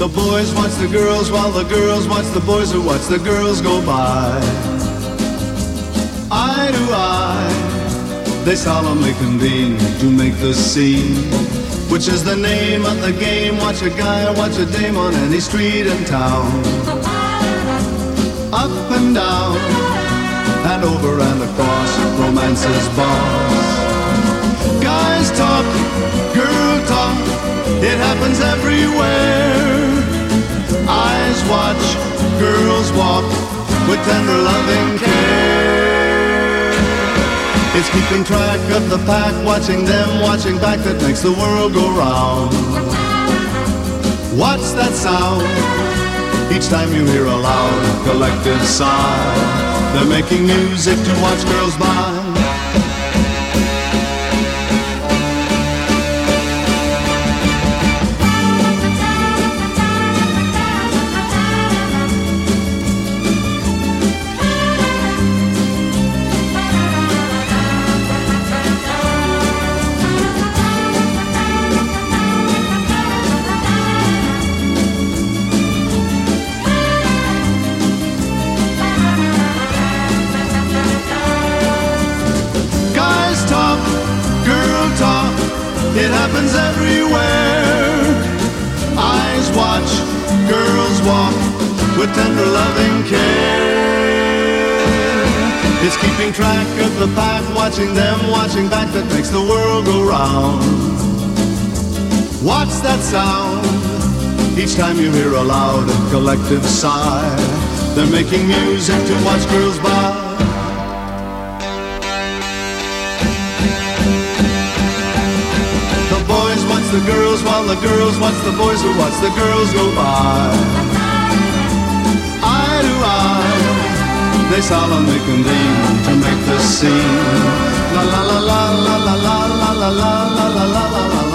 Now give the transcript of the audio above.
The boys watch the girls while the girls watch the boys who watch the girls go by. Eye to eye, they solemnly convene to make the scene, which is the name of the game. Watch a guy, watch a dame on any street in town. Up and down, and over and across, romance's boss. Guys talk, girl talk, it happens everywhere. Eyes watch, girls walk, with tender loving care. It's keeping track of the pack, watching them, watching back, that makes the world go round. What's that sound? Each time you hear a loud collective sigh, they're making music to watch girls by. It happens everywhere. Eyes watch, girls walk, with tender loving care. It's keeping track of the pack, watching them, watching back, that makes the world go round. What's that sound? Each time you hear a loud collective sigh, they're making music to watch girls by. The girls while the girls watch the boys who watch the girls go by. Eye to eye, they solemnly convene to make the scene. La la la la la la la la la la la la la la.